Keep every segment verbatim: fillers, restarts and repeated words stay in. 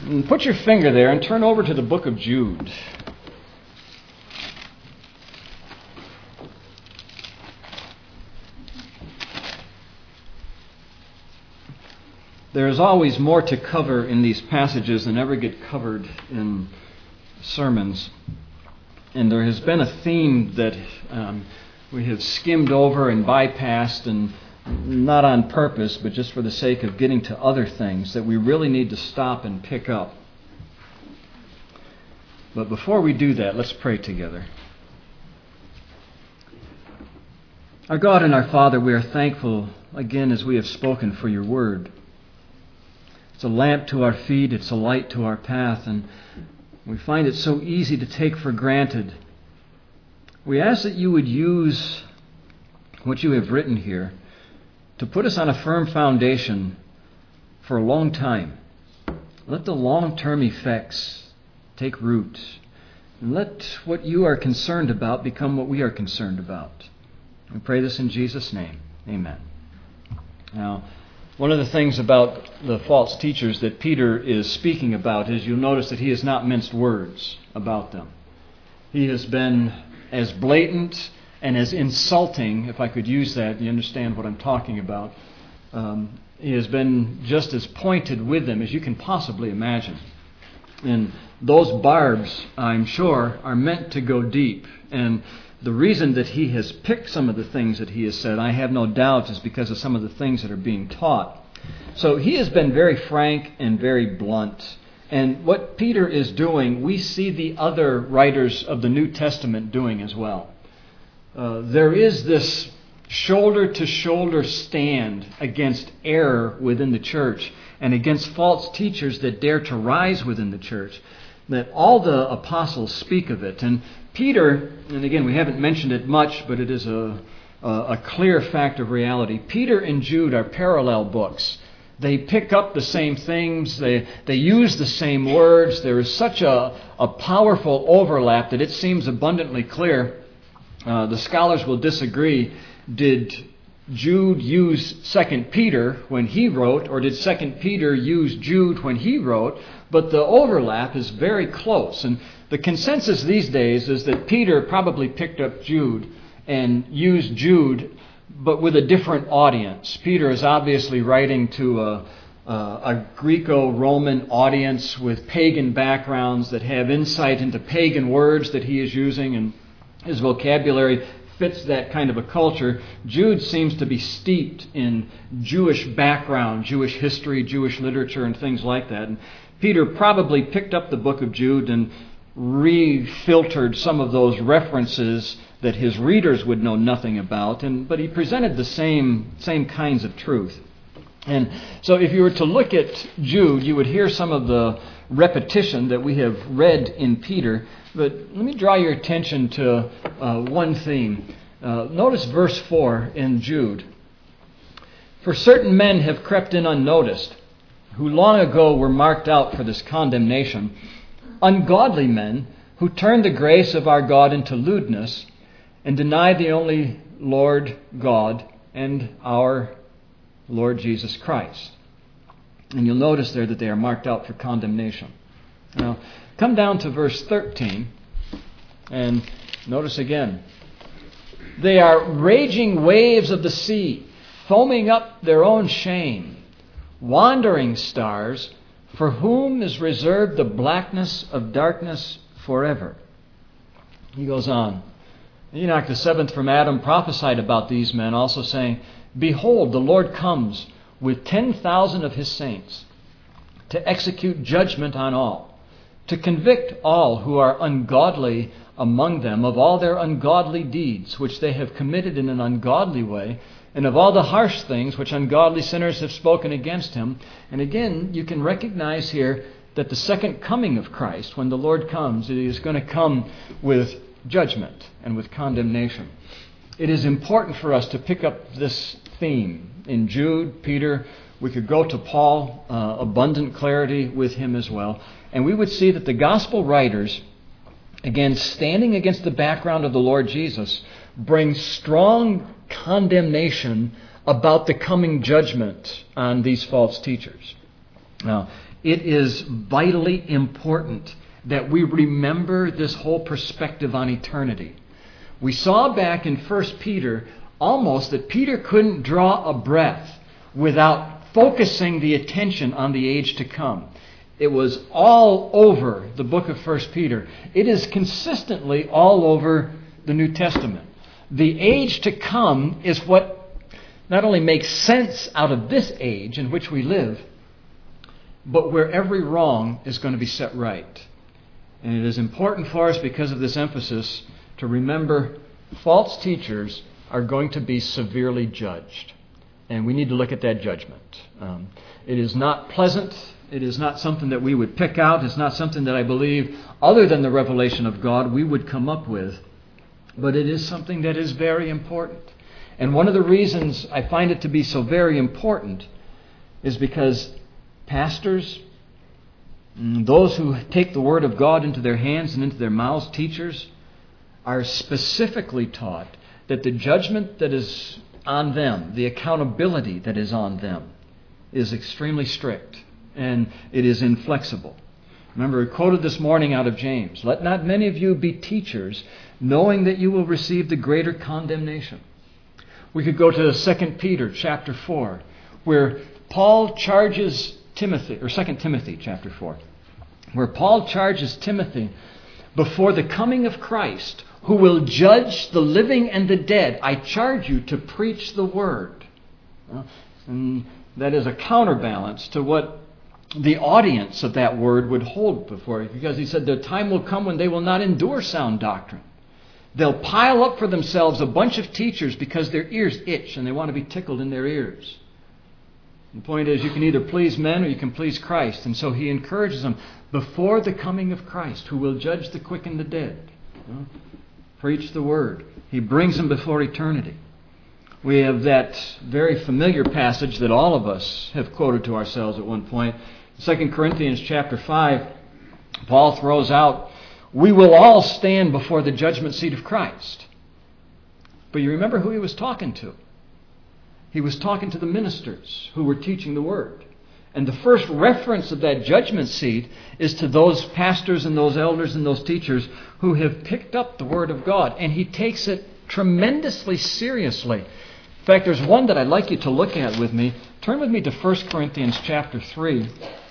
And put your finger there and turn over to the book of Jude. There is always more to cover in these passages than ever get covered in sermons. And there has been a theme that um, we have skimmed over and bypassed, and not on purpose, but just for the sake of getting to other things that we really need to stop and pick up. But before we do that, let's pray together. Our God and our Father, we are thankful again as we have spoken for your word. It's a lamp to our feet, it's a light to our path, and we find it so easy to take for granted. We ask that you would use what you have written here to put us on a firm foundation for a long time. Let the long-term effects take root, and let what you are concerned about become what we are concerned about. We pray this in Jesus' name. Amen. Now, one of the things about the false teachers that Peter is speaking about is you'll notice that he has not minced words about them. He has been as blatant and as insulting, if I could use that, you understand what I'm talking about. Um, he has been just as pointed with them as you can possibly imagine. And those barbs, I'm sure, are meant to go deep. And the reason that he has picked some of the things that he has said, I have no doubt, is because of some of the things that are being taught. So he has been very frank and very blunt. And what Peter is doing, we see the other writers of the New Testament doing as well. Uh, there is this shoulder-to-shoulder stand against error within the church and against false teachers that dare to rise within the church, that all the apostles speak of it. And Peter, and again, we haven't mentioned it much, but it is a, a, a clear fact of reality. Peter and Jude are parallel books. They pick up the same things. They they use the same words. There is such a, a powerful overlap that it seems abundantly clear. Uh, the scholars will disagree. Did Jude use Second Peter when he wrote, or did Second Peter use Jude when he wrote? But the overlap is very close. And the consensus these days is that Peter probably picked up Jude and used Jude, but with a different audience. Peter is obviously writing to a, a, a Greco-Roman audience with pagan backgrounds that have insight into pagan words that he is using, and his vocabulary fits that kind of a culture. Jude seems to be steeped in Jewish background, Jewish history, Jewish literature, and things like that. And Peter probably picked up the book of Jude and refiltered some of those references that his readers would know nothing about, and but he presented the same same kinds of truth. And so if you were to look at Jude, you would hear some of the repetition that we have read in Peter. But let me draw your attention to uh, one theme. Uh, notice verse four in Jude. For certain men have crept in unnoticed, who long ago were marked out for this condemnation, ungodly men who turn the grace of our God into lewdness and deny the only Lord God and our Lord Jesus Christ. And you'll notice there that they are marked out for condemnation. Now, come down to verse thirteen and notice again. They are raging waves of the sea, foaming up their own shame, wandering stars, for whom is reserved the blackness of darkness forever. He goes on. Enoch, the seventh from Adam, prophesied about these men, also saying, Behold, the Lord comes with ten thousand of his saints to execute judgment on all, to convict all who are ungodly among them of all their ungodly deeds, which they have committed in an ungodly way, and of all the harsh things which ungodly sinners have spoken against him. And again, you can recognize here that the second coming of Christ, when the Lord comes, he is going to come with judgment and with condemnation. It is important for us to pick up this theme in Jude, Peter. We could go to Paul, uh, abundant clarity with him as well. And we would see that the gospel writers, again, standing against the background of the Lord Jesus, bring strong condemnation about the coming judgment on these false teachers. Now, It is vitally important that we remember this whole perspective on eternity. We saw back in First Peter almost that Peter couldn't draw a breath without focusing the attention on the age to come. It was all over the book of First Peter. It is consistently all over the New Testament. The age to come is what not only makes sense out of this age in which we live, but where every wrong is going to be set right. And it is important for us, because of this emphasis, to remember false teachers are going to be severely judged. And we need to look at that judgment. Um, it is not pleasant. It is not something that we would pick out. It's not something that I believe, other than the revelation of God, we would come up with. But it is something that is very important. And one of the reasons I find it to be so very important is because pastors, those who take the Word of God into their hands and into their mouths, teachers, are specifically taught that the judgment that is on them, the accountability that is on them, is extremely strict and it is inflexible. Remember, we quoted this morning out of James, "Let not many of you be teachers, knowing that you will receive the greater condemnation." We could go to Second Peter chapter four, where Paul charges Timothy, or Second Timothy chapter four, where Paul charges Timothy before the coming of Christ, who will judge the living and the dead. I charge you to preach the word. And that is a counterbalance to what the audience of that word would hold before it, because he said the time will come when they will not endure sound doctrine. They'll pile up for themselves a bunch of teachers because their ears itch and they want to be tickled in their ears. The point is, you can either please men or you can please Christ. And so he encourages them, before the coming of Christ, who will judge the quick and the dead, you know, preach the word. He brings them before eternity. We have that very familiar passage that all of us have quoted to ourselves at one point. Second Corinthians chapter five, Paul throws out, "We will all stand before the judgment seat of Christ." But you remember who he was talking to. He was talking to the ministers who were teaching the word. And the first reference of that judgment seat is to those pastors and those elders and those teachers who have picked up the word of God. And he takes it tremendously seriously. In fact, there's one that I'd like you to look at with me. Turn with me to First Corinthians chapter three.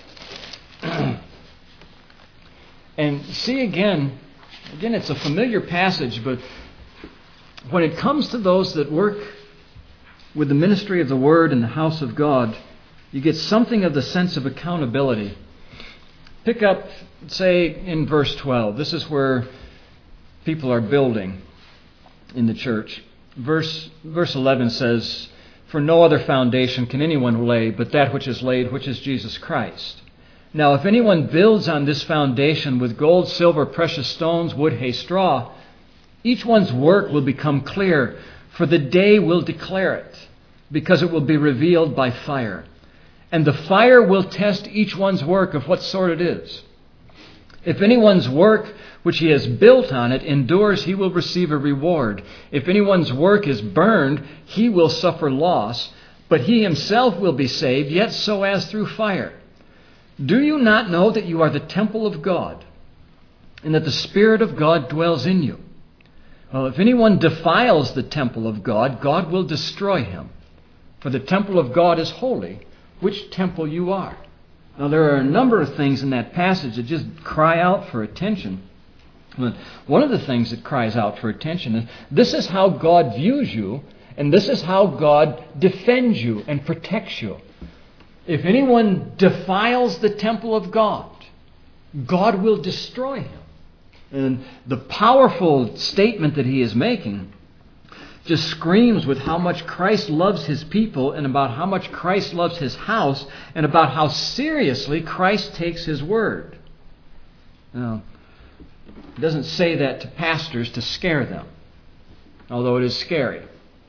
And see again, again, it's a familiar passage, but when it comes to those that work with the ministry of the Word in the house of God, you get something of the sense of accountability. Pick up, say, in verse twelve. This is where people are building in the church. Verse, verse eleven says, "For no other foundation can anyone lay but that which is laid, which is Jesus Christ. Now if anyone builds on this foundation with gold, silver, precious stones, wood, hay, straw, each one's work will become clear, for the day will declare it, because it will be revealed by fire. And the fire will test each one's work of what sort it is. If anyone's work which he has built on it endures, he will receive a reward. If anyone's work is burned, he will suffer loss, but he himself will be saved, yet so as through fire. Do you not know that you are the temple of God, and that the Spirit of God dwells in you? Well, if anyone defiles the temple of God, God will destroy him. For the temple of God is holy, which temple you are." Now, there are a number of things in that passage that just cry out for attention. But one of the things that cries out for attention is, this is how God views you, and this is how God defends you and protects you. If anyone defiles the temple of God, God will destroy him. And the powerful statement that he is making just screams with how much Christ loves his people and about how much Christ loves his house and about how seriously Christ takes his word. Now, he doesn't say that to pastors to scare them, although it is scary.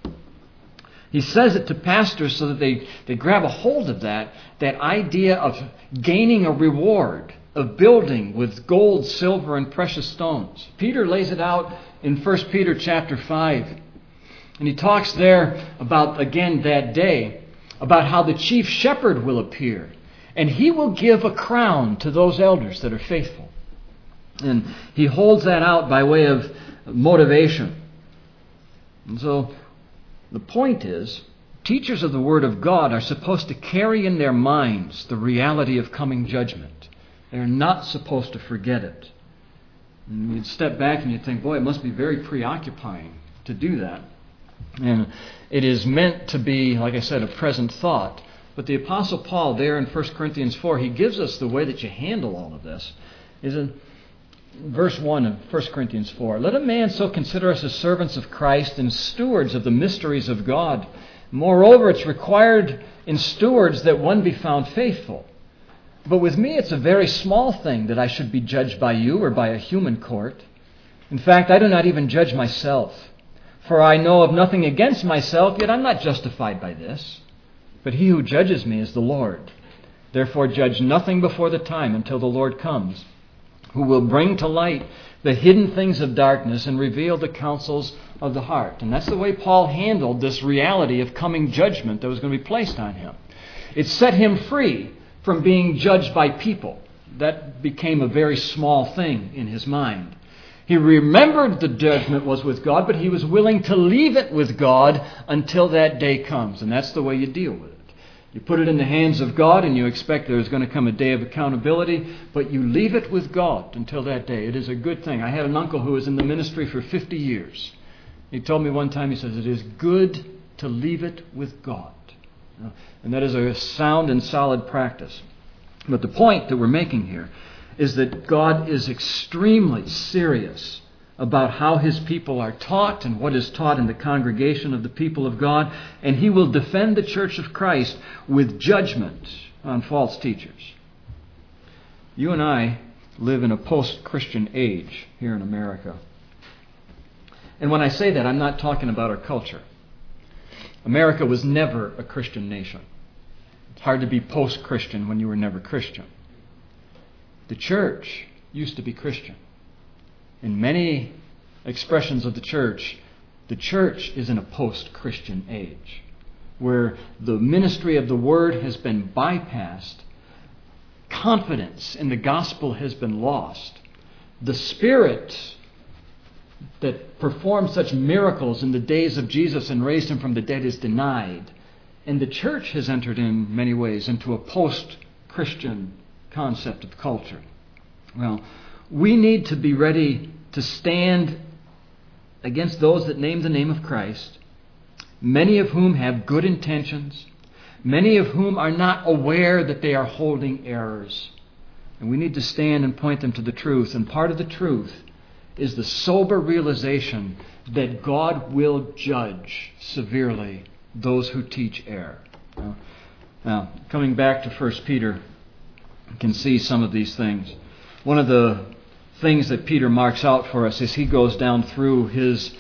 He says it to pastors so that they, they grab a hold of that, that idea of gaining a reward, of building with gold, silver, and precious stones. Peter lays it out in First Peter chapter five. And he talks there about, again, that day, about how the chief shepherd will appear. And He will give a crown to those elders that are faithful. And He holds that out by way of motivation. And so the point is, teachers of the Word of God are supposed to carry in their minds the reality of coming judgment. They're not supposed to forget it. And you'd step back and you'd think, boy, it must be very preoccupying to do that. And it is meant to be, like I said, a present thought. But the Apostle Paul there in First Corinthians four, he gives us the way that you handle all of this. Is in verse one of First Corinthians four. Let a man so consider us as servants of Christ and stewards of the mysteries of God. Moreover, it's required in stewards that one be found faithful. But with me, it's a very small thing that I should be judged by you or by a human court. In fact, I do not even judge myself. For I know of nothing against myself, yet I'm not justified by this. But He who judges me is the Lord. Therefore judge nothing before the time until the Lord comes, who will bring to light the hidden things of darkness and reveal the counsels of the heart. And that's the way Paul handled this reality of coming judgment that was going to be placed on him. It set him free from being judged by people. That became a very small thing in his mind. He remembered the judgment was with God, but he was willing to leave it with God until that day comes. And that's the way you deal with it. You put it in the hands of God and you expect there's going to come a day of accountability, but you leave it with God until that day. It is a good thing. I had an uncle who was in the ministry for fifty years. He told me one time, he says, it is good to leave it with God. And that is a sound and solid practice. But the point that we're making here is that God is extremely serious about how His people are taught and what is taught in the congregation of the people of God. And He will defend the church of Christ with judgment on false teachers. You and I live in a post-Christian age here in America. And when I say that, I'm not talking about our culture. America was never a Christian nation. It's hard to be post-Christian when you were never Christian. The church used to be Christian. In many expressions of the church, the church is in a post-Christian age, where the ministry of the Word has been bypassed, confidence in the gospel has been lost, the Spirit that performed such miracles in the days of Jesus and raised Him from the dead is denied, and the church has entered in many ways into a post-Christian concept of culture. Well, we need to be ready to stand against those that name the name of Christ, many of whom have good intentions, many of whom are not aware that they are holding errors. And we need to stand and point them to the truth. And part of the truth is the sober realization that God will judge severely those who teach error. Now, now coming back to First Peter, you can see some of these things. One of the things that Peter marks out for us as he goes down through his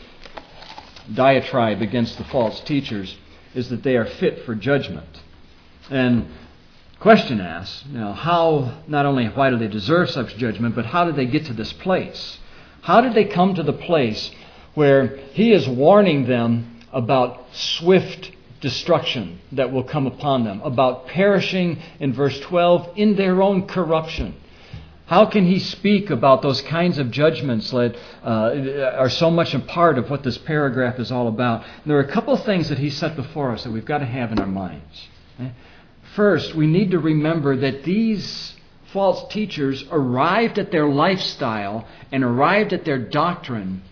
diatribe against the false teachers is that they are fit for judgment. And question asks, you know, how, not only why do they deserve such judgment, but how did they get to this place? How did they come to the place where he is warning them about swift destruction that will come upon them, about perishing, in verse twelve, in their own corruption? How can he speak about those kinds of judgments that uh, are so much a part of what this paragraph is all about? And there are a couple of things that he set before us that we've got to have in our minds. Okay? First, we need to remember that these false teachers arrived at their lifestyle and arrived at their doctrine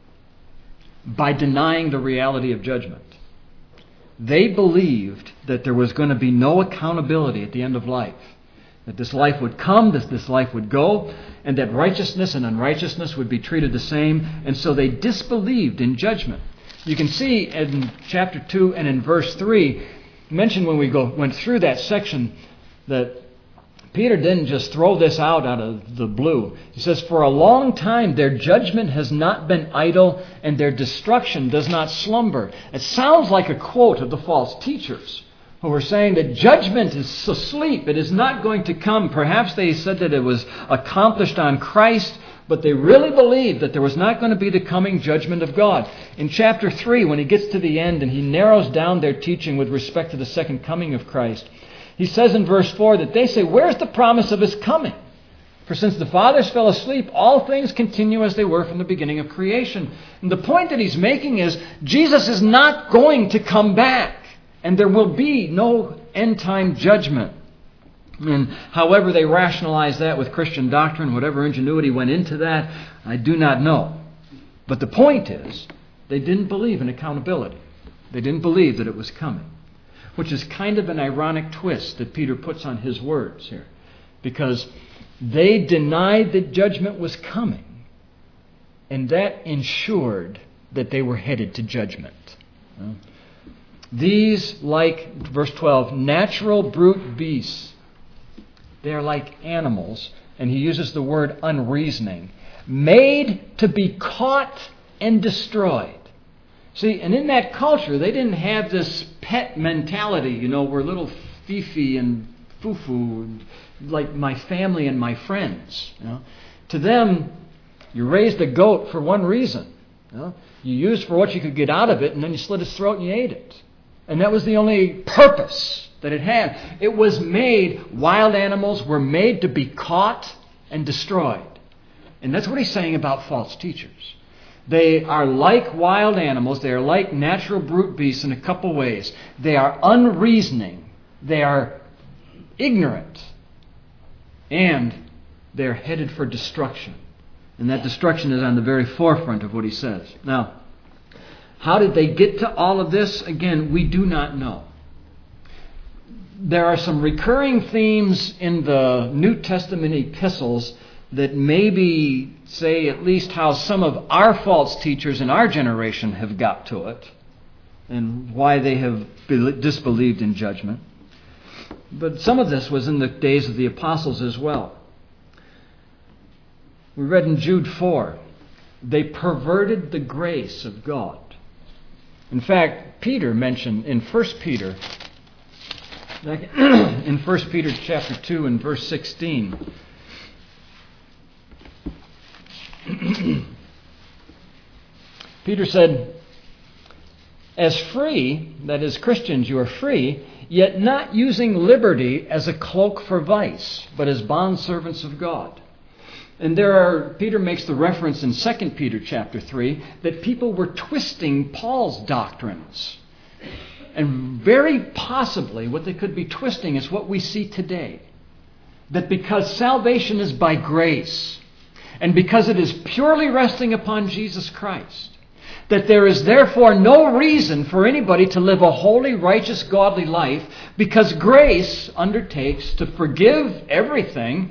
by denying the reality of judgment. They believed that there was going to be no accountability at the end of life. That this life would come, that this life would go, and that righteousness and unrighteousness would be treated the same. And so they disbelieved in judgment. You can see in chapter two and in verse three, mentioned when we go went through that section, that Peter didn't just throw this out out of the blue. He says, for a long time their judgment has not been idle, and their destruction does not slumber. It sounds like a quote of the false teachers, who were saying that judgment is asleep. It is not going to come. Perhaps they said that it was accomplished on Christ, but they really believed that there was not going to be the coming judgment of God. In chapter three, when he gets to the end and he narrows down their teaching with respect to the second coming of Christ, He says in verse four that they say, where's the promise of His coming? For since the fathers fell asleep, all things continue as they were from the beginning of creation. And the point that he's making is Jesus is not going to come back. And there will be no end-time judgment. And however they rationalize that with Christian doctrine, whatever ingenuity went into that, I do not know. But the point is, they didn't believe in accountability. They didn't believe that it was coming. Which is kind of an ironic twist that Peter puts on his words here. Because they denied that judgment was coming. And that ensured that they were headed to judgment. These, like, verse twelve, natural brute beasts, they are like animals, and he uses the word unreasoning, made to be caught and destroyed. See, and in that culture, they didn't have this pet mentality, you know, we're little fifi and foo-foo, like my family and my friends. You know. To them, you raised a goat for one reason. You know. You used for what you could get out of it, and then you slit its throat and you ate it. And that was the only purpose that it had. It was made, wild animals were made to be caught and destroyed. And that's what he's saying about false teachers. They are like wild animals. They are like natural brute beasts in a couple ways. They are unreasoning. They are ignorant. And they're headed for destruction. And that destruction is on the very forefront of what he says. Now, how did they get to all of this? Again, we do not know. There are some recurring themes in the New Testament epistles that maybe say at least how some of our false teachers in our generation have got to it and why they have disbelieved in judgment. But some of this was in the days of the apostles as well. We read in Jude four, they perverted the grace of God. In fact, Peter mentioned in First Peter, in First Peter chapter two and verse sixteen, Peter said, as free, that is Christians, you are free, yet not using liberty as a cloak for vice, but as bondservants of God. And there are, Peter makes the reference in Second Peter chapter three that people were twisting Paul's doctrines. And very possibly what they could be twisting is what we see today. That because salvation is by grace, and because it is purely resting upon Jesus Christ, that there is therefore no reason for anybody to live a holy, righteous, godly life, because grace undertakes to forgive everything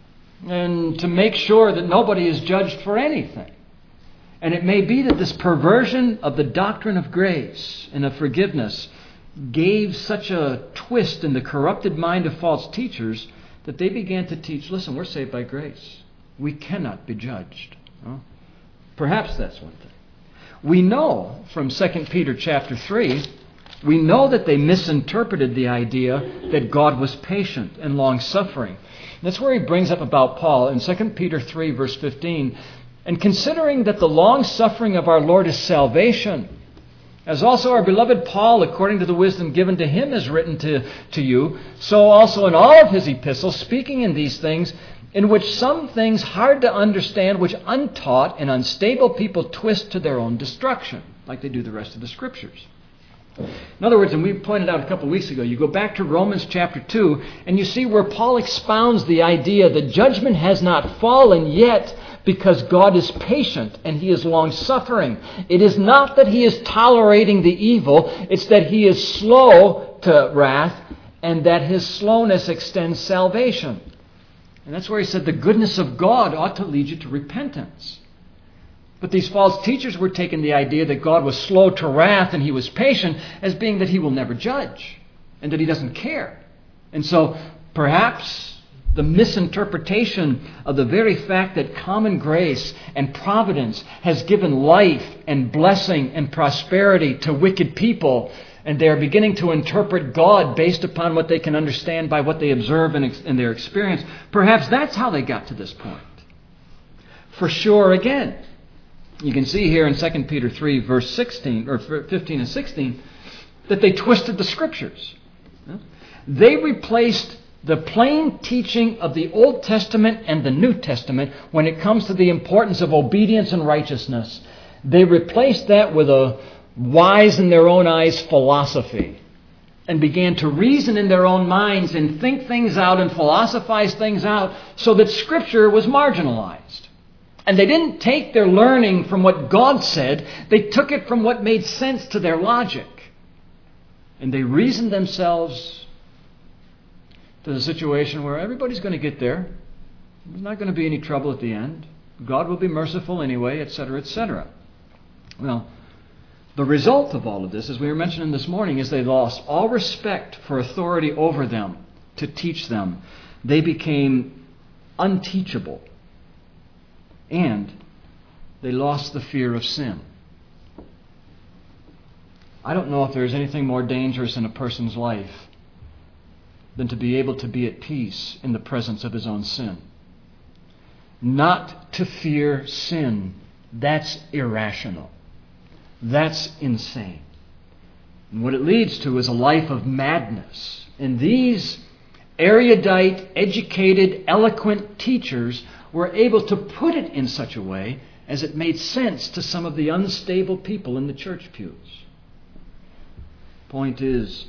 and to make sure that nobody is judged for anything. And it may be that this perversion of the doctrine of grace and of forgiveness gave such a twist in the corrupted mind of false teachers that they began to teach, listen, we're saved by grace. We cannot be judged. Well, perhaps that's one thing. We know from Second Peter chapter three, we know that they misinterpreted the idea that God was patient and long-suffering. That's where he brings up about Paul in Second Peter three, verse fifteen. And considering that the long-suffering of our Lord is salvation, as also our beloved Paul, according to the wisdom given to him, has written to, to you, so also in all of his epistles, speaking in these things, in which some things hard to understand, which untaught and unstable people twist to their own destruction, like they do the rest of the Scriptures. In other words, and we pointed out a couple of weeks ago, you go back to Romans chapter two, and you see where Paul expounds the idea that judgment has not fallen yet because God is patient and He is long-suffering. It is not that He is tolerating the evil, it's that He is slow to wrath and that His slowness extends salvation. And that's where he said the goodness of God ought to lead you to repentance. But these false teachers were taking the idea that God was slow to wrath and He was patient as being that He will never judge and that He doesn't care. And so perhaps the misinterpretation of the very fact that common grace and providence has given life and blessing and prosperity to wicked people, and they are beginning to interpret God based upon what they can understand by what they observe in, in their experience. Perhaps that's how they got to this point. For sure, again, you can see here in Second Peter three, verse sixteen, or fifteen and sixteen, that they twisted the Scriptures. They replaced the plain teaching of the Old Testament and the New Testament when it comes to the importance of obedience and righteousness. They replaced that with a wise in their own eyes philosophy and began to reason in their own minds and think things out and philosophize things out so that Scripture was marginalized. And they didn't take their learning from what God said. They took it from what made sense to their logic. And they reasoned themselves to the situation where everybody's going to get there. There's not going to be any trouble at the end. God will be merciful anyway, et cetera, et cetera. Well, the result of all of this, as we were mentioning this morning, is they lost all respect for authority over them to teach them. They became unteachable. And they lost the fear of sin. I don't know if there's anything more dangerous in a person's life than to be able to be at peace in the presence of his own sin. Not to fear sin, that's irrational. That's insane. And what it leads to is a life of madness. And these erudite, educated, eloquent teachers were able to put it in such a way as it made sense to some of the unstable people in the church pews. Point is,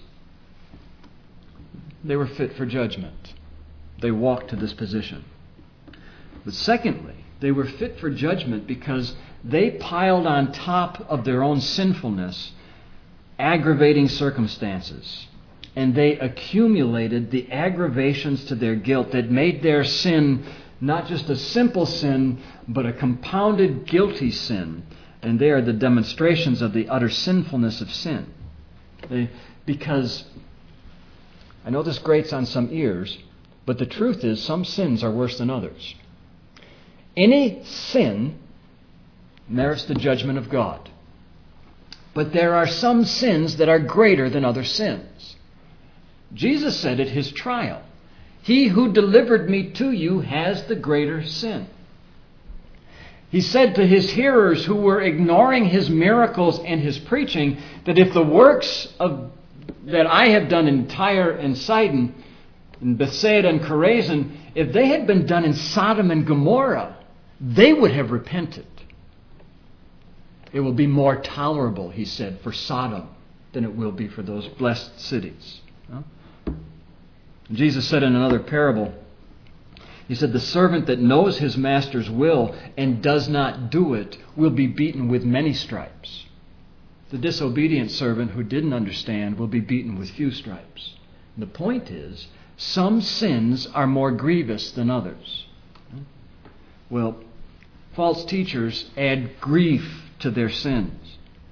they were fit for judgment. They walked to this position. But secondly, they were fit for judgment because they piled on top of their own sinfulness aggravating circumstances. And they accumulated the aggravations to their guilt that made their sin not just a simple sin, but a compounded guilty sin. And they are the demonstrations of the utter sinfulness of sin. They, because, I know this grates on some ears, but the truth is some sins are worse than others. Any sin merits the judgment of God. But there are some sins that are greater than other sins. Jesus said at his trial, "He who delivered me to you has the greater sin." He said to his hearers who were ignoring his miracles and his preaching that if the works of that I have done in Tyre and Sidon, in Bethsaida and Chorazin, if they had been done in Sodom and Gomorrah, they would have repented. It will be more tolerable, he said, for Sodom than it will be for those blessed cities. Jesus said in another parable, he said, "The servant that knows his master's will and does not do it will be beaten with many stripes. The disobedient servant who didn't understand will be beaten with few stripes." And the point is, some sins are more grievous than others. Well, false teachers add grief to their sins.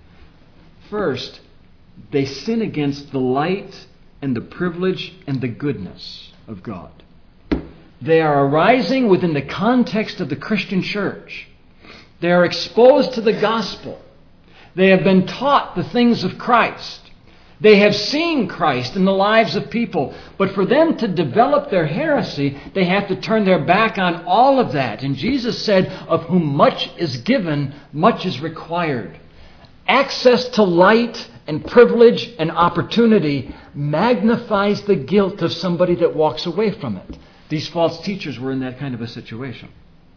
First, they sin against the light and the privilege and the goodness of God. They are arising within the context of the Christian church. They are exposed to the gospel. They have been taught the things of Christ. They have seen Christ in the lives of people. But for them to develop their heresy, they have to turn their back on all of that. And Jesus said, "Of whom much is given, much is required." Access to light and privilege and opportunity magnifies the guilt of somebody that walks away from it. These false teachers were in that kind of a situation.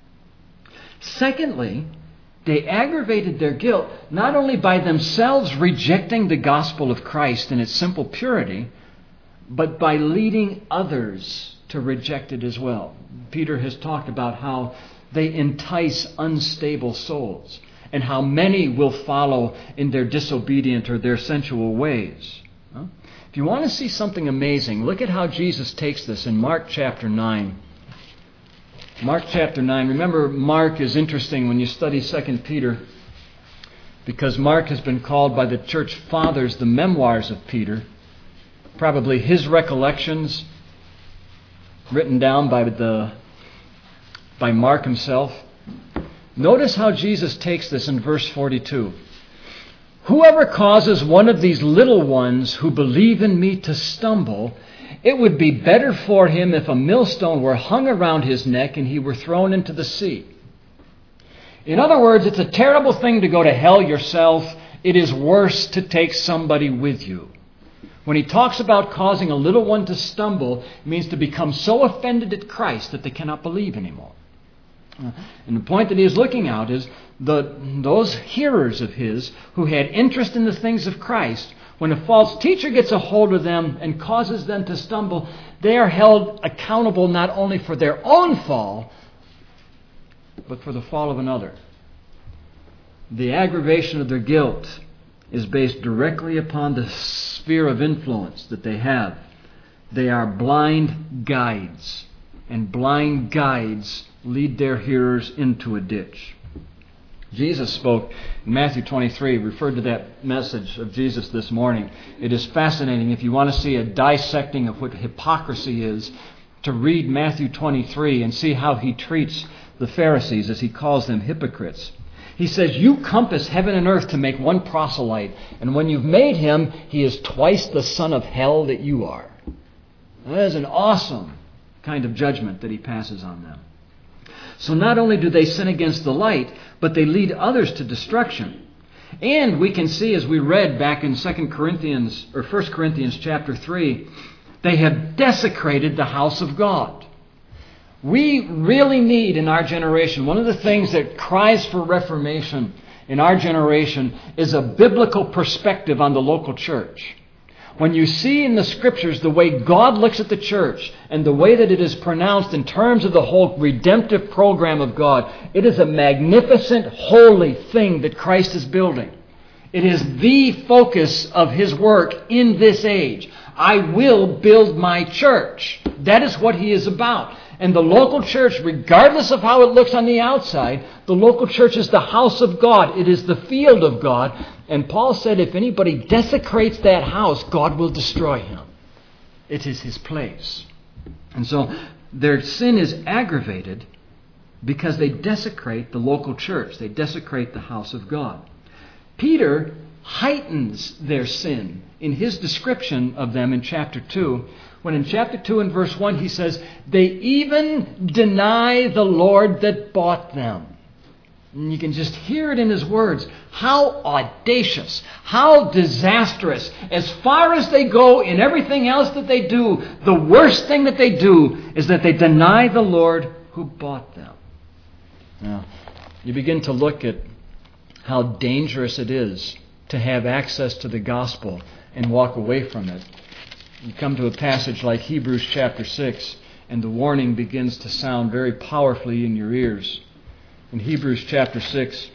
Secondly, they aggravated their guilt not only by themselves rejecting the gospel of Christ in its simple purity, but by leading others to reject it as well. Peter has talked about how they entice unstable souls and how many will follow in their disobedient or their sensual ways. If you want to see something amazing, look at how Jesus takes this in Mark chapter nine. Mark chapter nine. Remember, Mark is interesting when you study Second Peter because Mark has been called by the church fathers the memoirs of Peter. Probably his recollections written down by the by Mark himself. Notice how Jesus takes this in verse forty-two. "Whoever causes one of these little ones who believe in me to stumble, it would be better for him if a millstone were hung around his neck and he were thrown into the sea." In other words, it's a terrible thing to go to hell yourself. It is worse to take somebody with you. When he talks about causing a little one to stumble, it means to become so offended at Christ that they cannot believe anymore. Uh, and the point that he is looking at is the, those hearers of his who had interest in the things of Christ, when a false teacher gets a hold of them and causes them to stumble, they are held accountable not only for their own fall, but for the fall of another. The aggravation of their guilt is based directly upon the sphere of influence that they have. They are blind guides, and blind guides lead their hearers into a ditch. Jesus spoke in Matthew twenty-three, referred to that message of Jesus this morning. It is fascinating, if you want to see a dissecting of what hypocrisy is, to read Matthew twenty-three and see how he treats the Pharisees as he calls them hypocrites. He says, you compass heaven and earth to make one proselyte, and when you've made him, he is twice the son of hell that you are. That is an awesome kind of judgment that he passes on them. So not only do they sin against the light, but they lead others to destruction. And we can see, as we read back in Second Corinthians or First Corinthians chapter three, they have desecrated the house of God. We really need in our generation, one of the things that cries for reformation in our generation is a biblical perspective on the local church. When you see in the Scriptures the way God looks at the church and the way that it is pronounced in terms of the whole redemptive program of God, it is a magnificent, holy thing that Christ is building. It is the focus of His work in this age. I will build my church. That is what He is about. And the local church, regardless of how it looks on the outside, the local church is the house of God. It is the field of God. And Paul said if anybody desecrates that house, God will destroy him. It is His place. And so their sin is aggravated because they desecrate the local church. They desecrate the house of God. Peter heightens their sin in his description of them in chapter two, when in chapter two and verse one he says, they even deny the Lord that bought them. And you can just hear it in his words. How audacious, how disastrous. As far as they go in everything else that they do, the worst thing that they do is that they deny the Lord who bought them. Now, you begin to look at how dangerous it is to have access to the gospel and walk away from it. You come to a passage like Hebrews chapter six, and the warning begins to sound very powerfully in your ears. In Hebrews chapter six,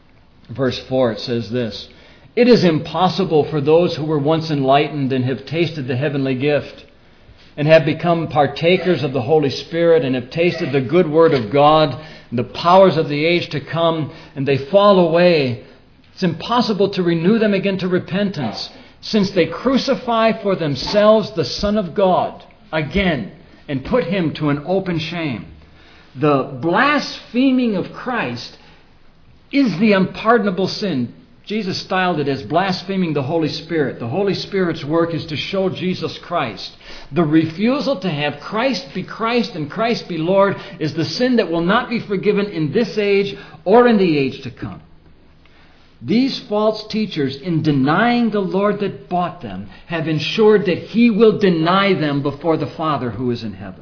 verse four, it says this, it is impossible for those who were once enlightened and have tasted the heavenly gift and have become partakers of the Holy Spirit and have tasted the good word of God and the powers of the age to come, and they fall away. It's impossible to renew them again to repentance, since they crucify for themselves the Son of God again and put Him to an open shame. The blaspheming of Christ is the unpardonable sin. Jesus styled it as blaspheming the Holy Spirit. The Holy Spirit's work is to show Jesus Christ. The refusal to have Christ be Christ and Christ be Lord is the sin that will not be forgiven in this age or in the age to come. These false teachers, in denying the Lord that bought them, have ensured that He will deny them before the Father who is in heaven.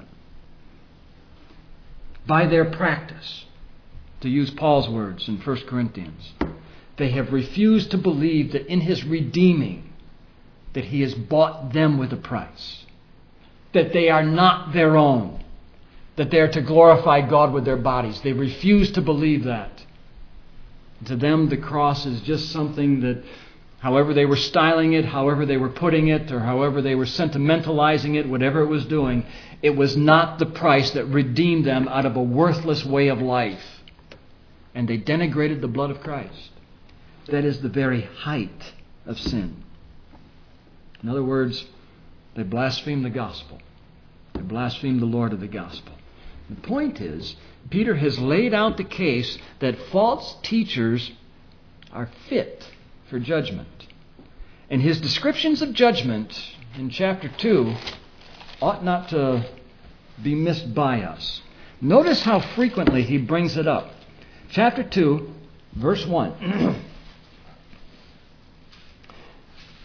By their practice, to use Paul's words in First Corinthians, they have refused to believe that in His redeeming, that He has bought them with a price, that they are not their own, that they are to glorify God with their bodies. They refuse to believe that. To them, the cross is just something that, however they were styling it, however they were putting it, or however they were sentimentalizing it, whatever it was doing, it was not the price that redeemed them out of a worthless way of life. And they denigrated the blood of Christ. That is the very height of sin. In other words, they blasphemed the gospel. They blasphemed the Lord of the gospel. The point is, Peter has laid out the case that false teachers are fit for judgment. And his descriptions of judgment in chapter two ought not to be missed by us. Notice how frequently he brings it up. Chapter two, verse one.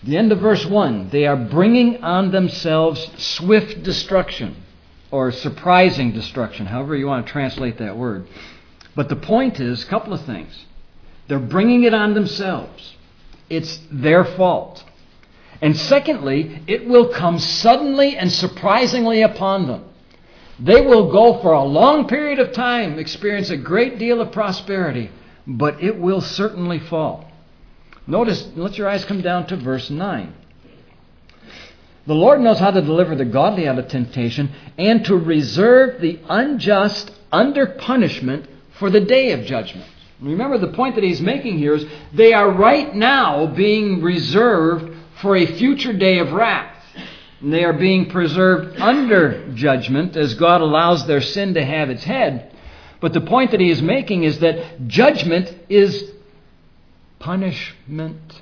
The end of verse one, they are bringing on themselves swift destruction, or surprising destruction, however you want to translate that word. But the point is, a couple of things. They're bringing it on themselves. It's their fault. And secondly, it will come suddenly and surprisingly upon them. They will go for a long period of time, experience a great deal of prosperity, but it will certainly fall. Notice, let your eyes come down to verse nine. The Lord knows how to deliver the godly out of temptation and to reserve the unjust under punishment for the day of judgment. Remember, the point that he's making here is they are right now being reserved for a future day of wrath. And they are being preserved under judgment as God allows their sin to have its head. But the point that he is making is that judgment is punishment.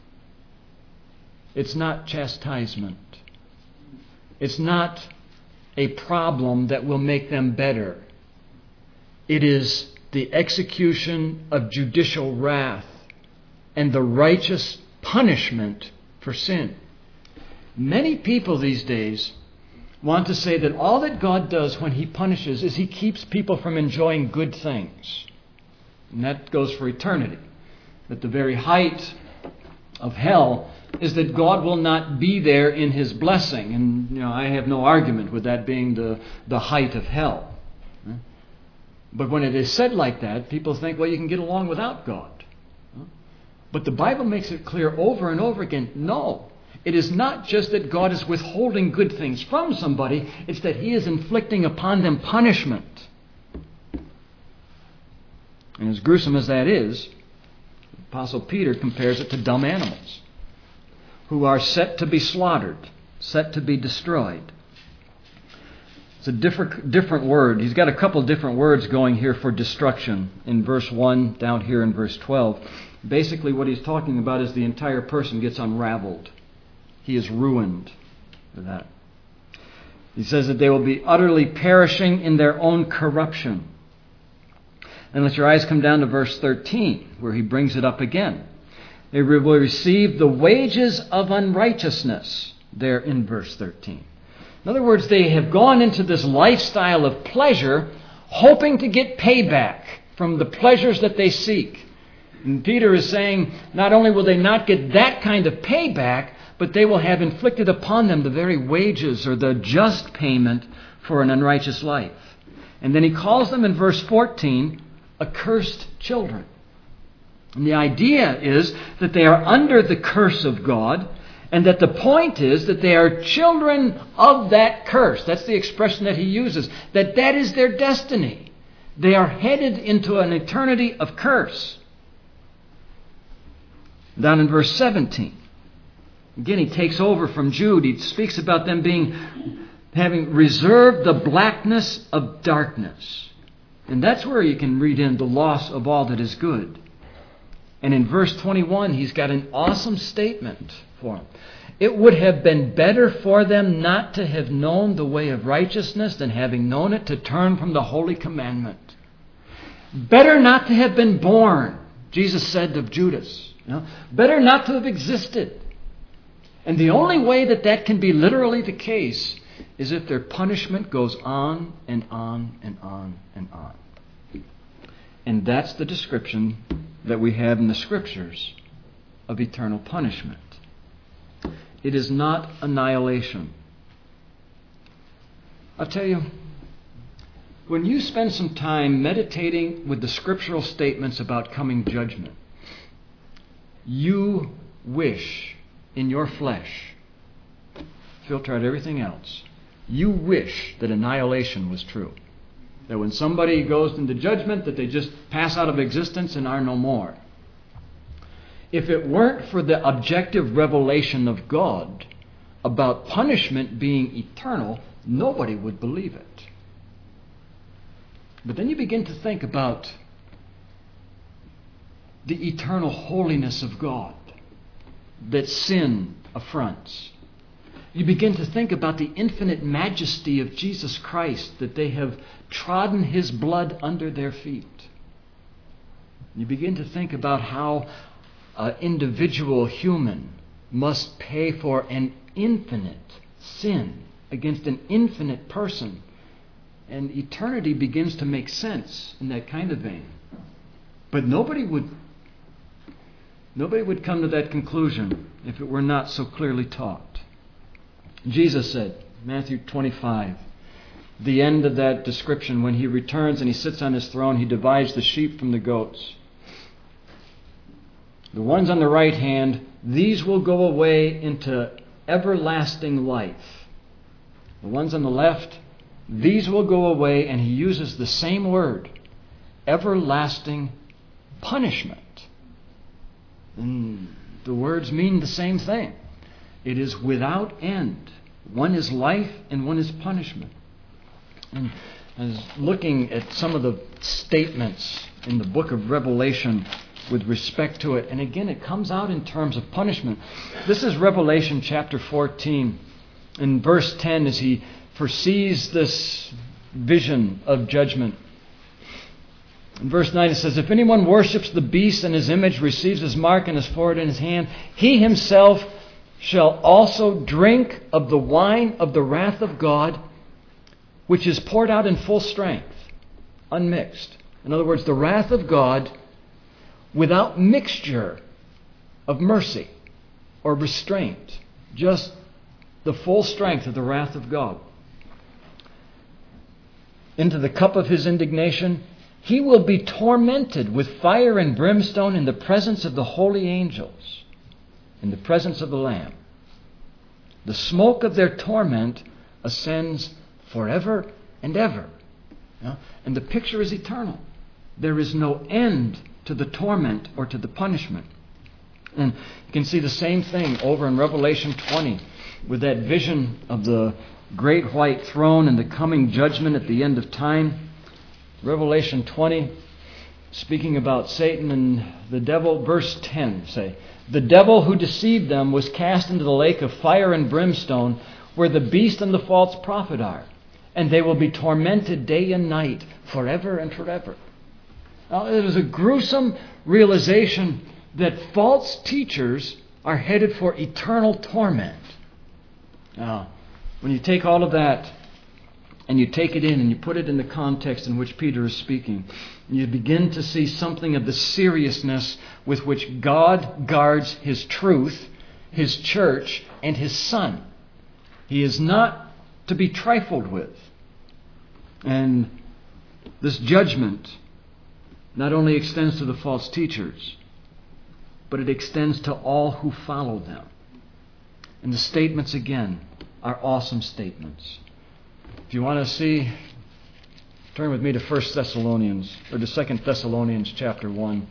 It's not chastisement. It's not a problem that will make them better. It is the execution of judicial wrath and the righteous punishment for sin. Many people these days want to say that all that God does when he punishes is he keeps people from enjoying good things. And that goes for eternity. That the very height of hell is that God will not be there in his blessing. And you know, I have no argument with that being the, the height of hell. But when it is said like that, people think, well, you can get along without God. But the Bible makes it clear over and over again, no. It is not just that God is withholding good things from somebody, it's that he is inflicting upon them punishment. And as gruesome as that is, Apostle Peter compares it to dumb animals who are set to be slaughtered, set to be destroyed. It's a different, different word. He's got a couple different words going here for destruction in verse one, down here in verse twelve. Basically what he's talking about is the entire person gets unraveled. He is ruined for that. He says that they will be utterly perishing in their own corruption. And let your eyes come down to verse thirteen, where he brings it up again. They will receive the wages of unrighteousness, there in verse thirteen. In other words, they have gone into this lifestyle of pleasure, hoping to get payback from the pleasures that they seek. And Peter is saying, not only will they not get that kind of payback, but they will have inflicted upon them the very wages or the just payment for an unrighteous life. And then he calls them in verse fourteen, accursed children. And the idea is that they are under the curse of God, and that the point is that they are children of that curse. That's the expression that he uses, that that is their destiny. They are headed into an eternity of curse. Down in verse seventeen. Again, he takes over from Jude. He speaks about them being, having reserved the blackness of darkness. And that's where you can read in the loss of all that is good. And in verse twenty-one, he's got an awesome statement for them. It would have been better for them not to have known the way of righteousness than having known it to turn from the holy commandment. Better not to have been born, Jesus said of Judas. You know, better not to have existed. And the only way that that can be literally the case is if their punishment goes on and on and on and on. And that's the description that we have in the Scriptures of eternal punishment. It is not annihilation. I'll tell you, when you spend some time meditating with the scriptural statements about coming judgment, you wish in your flesh, filter out everything else, you wish that annihilation was true. That when somebody goes into judgment, that they just pass out of existence and are no more. If it weren't for the objective revelation of God about punishment being eternal, nobody would believe it. But then you begin to think about the eternal holiness of God that sin affronts. You begin to think about the infinite majesty of Jesus Christ, that they have trodden his blood under their feet. You begin to think about how an individual human must pay for an infinite sin against an infinite person. And eternity begins to make sense in that kind of vein. But nobody would nobody would come to that conclusion if it were not so clearly taught. Jesus said, Matthew twenty-five, the end of that description, when he returns and he sits on his throne, he divides the sheep from the goats. The ones on the right hand, these will go away into everlasting life. The ones on the left, these will go away, and he uses the same word, everlasting punishment. And the words mean the same thing. It is without end. One is life and one is punishment. And I was looking at some of the statements in the book of Revelation with respect to it. And again, it comes out in terms of punishment. This is Revelation chapter fourteen. In verse ten, as he foresees this vision of judgment. In verse nine it says, if anyone worships the beast and his image, receives his mark and his forehead and his hand, he himself shall also drink of the wine of the wrath of God, which is poured out in full strength, unmixed. In other words, the wrath of God without mixture of mercy or restraint. Just the full strength of the wrath of God. Into the cup of his indignation, he will be tormented with fire and brimstone in the presence of the holy angels, in the presence of the Lamb. The smoke of their torment ascends forever and ever. Yeah? And the picture is eternal. There is no end to the torment or to the punishment. And you can see the same thing over in Revelation twenty with that vision of the great white throne and the coming judgment at the end of time. Revelation twenty, speaking about Satan and the devil, verse ten, say, the devil who deceived them was cast into the lake of fire and brimstone, where the beast and the false prophet are, and they will be tormented day and night forever and forever. Now, it is a gruesome realization that false teachers are headed for eternal torment. Now, when you take all of that and you take it in and you put it in the context in which Peter is speaking, you begin to see something of the seriousness with which God guards His truth, His church, and His Son. He is not to be trifled with. And this judgment not only extends to the false teachers, but it extends to all who follow them. And the statements, again, are awesome statements. If you want to see, turn with me to First Thessalonians, or to Second Thessalonians chapter one.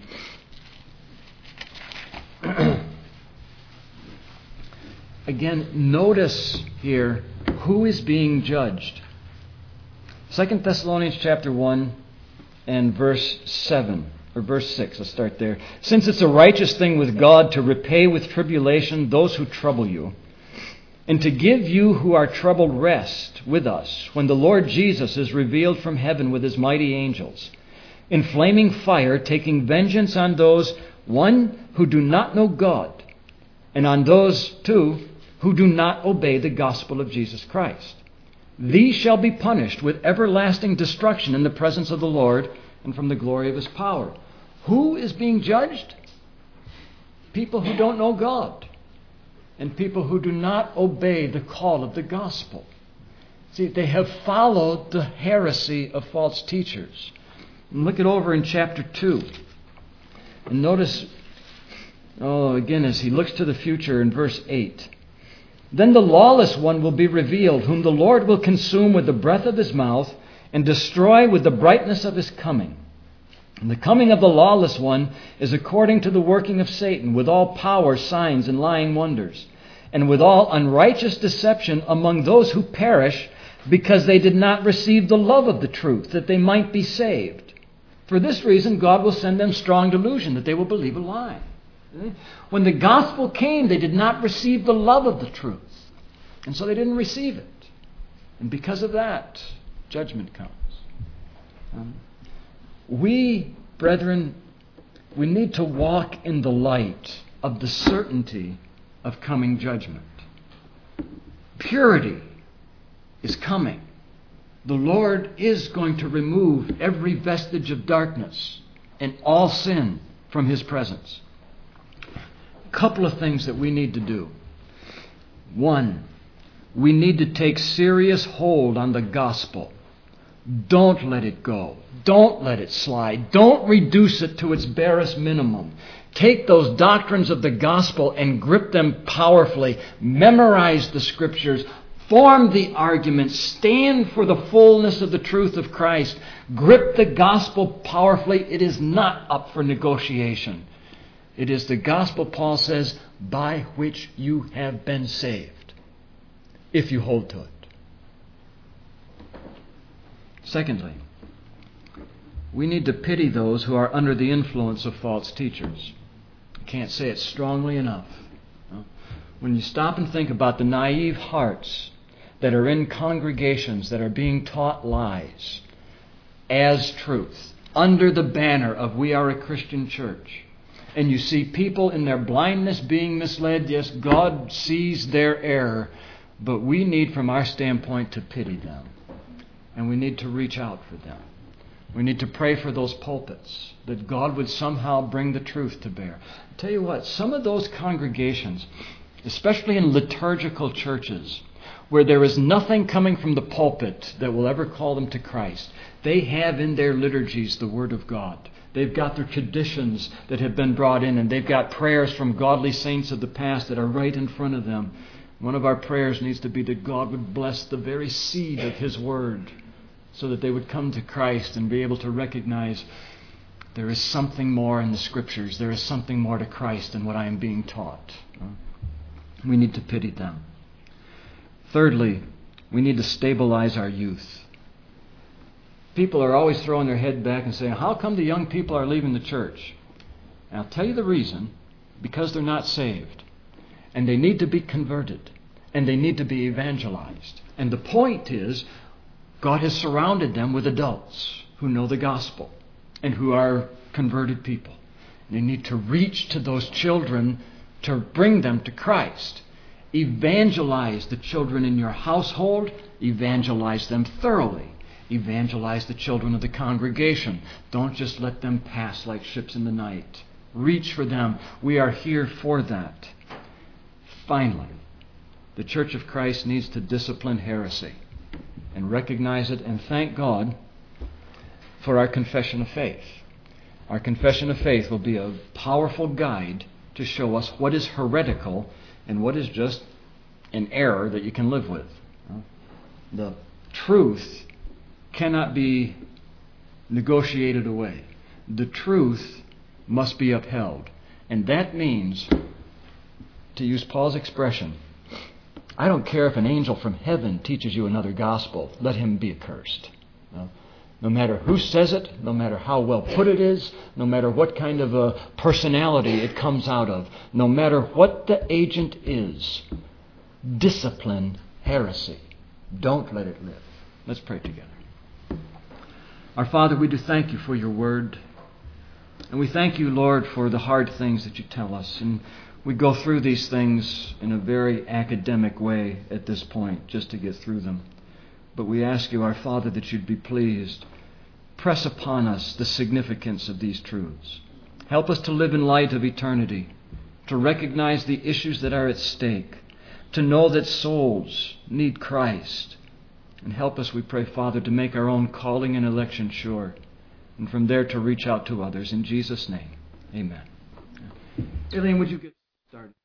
Again, notice here who is being judged. Second Thessalonians chapter one and verse seven, or verse six, let's start there. Since it's a righteous thing with God to repay with tribulation those who trouble you, and to give you who are troubled rest with us when the Lord Jesus is revealed from heaven with His mighty angels, in flaming fire, taking vengeance on those, one, who do not know God, and on those, two, who do not obey the gospel of Jesus Christ. These shall be punished with everlasting destruction in the presence of the Lord and from the glory of His power. Who is being judged? People who don't know God, and people who do not obey the call of the gospel. See, they have followed the heresy of false teachers. And look it over in chapter two. And notice, oh, again, as he looks to the future in verse eight. Then the lawless one will be revealed, whom the Lord will consume with the breath of His mouth and destroy with the brightness of His coming. And the coming of the lawless one is according to the working of Satan, with all power, signs, and lying wonders, and with all unrighteous deception among those who perish, because they did not receive the love of the truth, that they might be saved. For this reason, God will send them strong delusion, that they will believe a lie. When the gospel came, they did not receive the love of the truth. And so they didn't receive it. And because of that, judgment comes. Um, we, brethren, we need to walk in the light of the certainty of coming judgment. Purity is coming. The Lord is going to remove every vestige of darkness and all sin from His presence. A couple of things that we need to do. One, we need to take serious hold on the gospel. Don't let it go. Don't let it slide. Don't reduce it to its barest minimum. Take those doctrines of the gospel and grip them powerfully. Memorize the Scriptures. Form the argument. Stand for the fullness of the truth of Christ. Grip the gospel powerfully. It is not up for negotiation. It is the gospel, Paul says, by which you have been saved, if you hold to it. Secondly, we need to pity those who are under the influence of false teachers. I can't say it strongly enough. When you stop and think about the naive hearts that are in congregations that are being taught lies as truth, under the banner of we are a Christian church, and you see people in their blindness being misled, yes, God sees their error, but we need from our standpoint to pity them. And we need to reach out for them. We need to pray for those pulpits, that God would somehow bring the truth to bear. I'll tell you what, some of those congregations, especially in liturgical churches, where there is nothing coming from the pulpit that will ever call them to Christ, they have in their liturgies the Word of God. They've got their traditions that have been brought in, and they've got prayers from godly saints of the past that are right in front of them. One of our prayers needs to be that God would bless the very seed of His Word so that they would come to Christ and be able to recognize there is something more in the Scriptures. There is something more to Christ than what I am being taught. We need to pity them. Thirdly, we need to stabilize our youth. People are always throwing their head back and saying, how come the young people are leaving the church? And I'll tell you the reason. Because they're not saved. And they need to be converted. And they need to be evangelized. And the point is, God has surrounded them with adults who know the gospel and who are converted people. And they need to reach to those children to bring them to Christ. Evangelize the children in your household. Evangelize them thoroughly. Evangelize the children of the congregation. Don't just let them pass like ships in the night. Reach for them. We are here for that. Finally, the Church of Christ needs to discipline heresy and recognize it and thank God for our confession of faith. Our confession of faith will be a powerful guide to show us what is heretical and what is just an error that you can live with. The truth cannot be negotiated away. The truth must be upheld. And that means, to use Paul's expression, I don't care if an angel from heaven teaches you another gospel, let him be accursed. No, no matter who says it, no matter how well put it is, no matter what kind of a personality it comes out of, no matter what the agent is, discipline heresy. Don't let it live. Let's pray together. Our Father, we do thank You for Your word. And we thank You, Lord, for the hard things that You tell us. And we go through these things in a very academic way at this point, just to get through them. But we ask You, our Father, that You'd be pleased. Press upon us the significance of these truths. Help us to live in light of eternity, to recognize the issues that are at stake, to know that souls need Christ. And help us, we pray, Father, to make our own calling and election sure, and from there to reach out to others. In Jesus' name, amen. Aileen, would you get started?